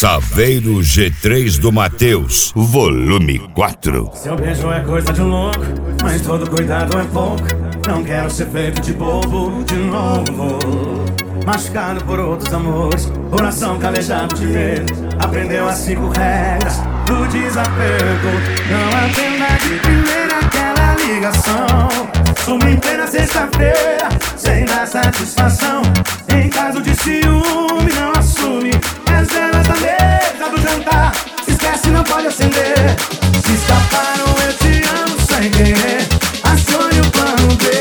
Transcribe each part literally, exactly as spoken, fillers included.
Saveiro G três do Mateus, volume quatro. Seu beijo é coisa de louco, mas todo cuidado é pouco. Não quero ser feito de bobo de novo. Machucado por outros amores, coração calejado de medo. Aprendeu as cinco regras do desapego. Não atenda de primeira aquela ligação. Sumi em plena sexta-feira, sem dar satisfação. Em caso de ciúme, não assume. As velas da mesa do jantar, se esquece, não pode acender. Se escaparam, eu te amo sem querer. Acione o plano B.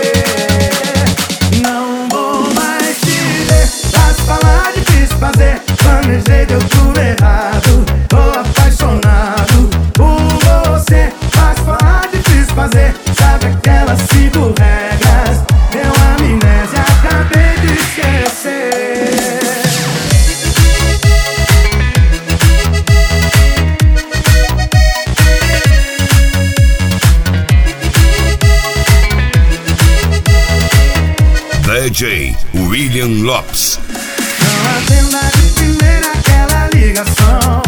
Não vou mais te ver. Pra se falar, difícil fazer. Planejei, deu tudo errado. Tô apaixonado por você. Pra se falar, difícil fazer. Sabe aquelas cinco regras? Deu amnésia, acabei de esquecer. D J William Lopes. Não atenda de primeira aquela ligação.